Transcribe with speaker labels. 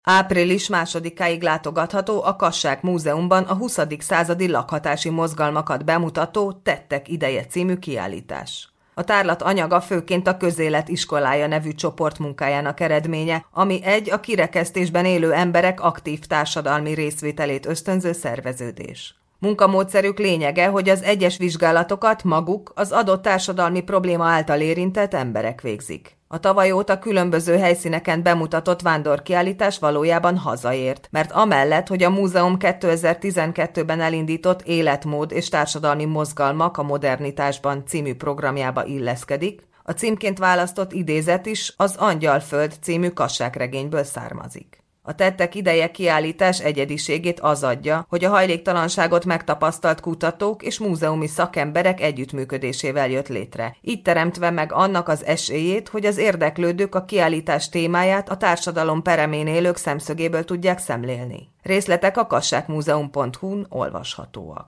Speaker 1: Április 2-áig látogatható a Kassák Múzeumban a 20. századi lakhatási mozgalmakat bemutató Tettek ideje című kiállítás. A tárlat anyaga főként a Közélet iskolája nevű csoport munkájának eredménye, ami a kirekesztésben élő emberek aktív társadalmi részvételét ösztönző szerveződés. Munkamódszerük lényege, hogy az egyes vizsgálatokat maguk az adott társadalmi probléma által érintett emberek végzik. A tavaly óta különböző helyszíneken bemutatott vándorkiállítás valójában hazaért, mert amellett, hogy a múzeum 2012-ben elindított Életmód és társadalmi mozgalmak a modernitásban című programjába illeszkedik, a címként választott idézet is az Angyalföld című Kassák-regényből származik. A Tettek ideje kiállítás egyediségét az adja, hogy a hajléktalanságot megtapasztalt kutatók és múzeumi szakemberek együttműködésével jött létre, így teremtve meg annak az esélyét, hogy az érdeklődők a kiállítás témáját a társadalom peremén élők szemszögéből tudják szemlélni. Részletek a kassákmuzeum.hu-n olvashatóak.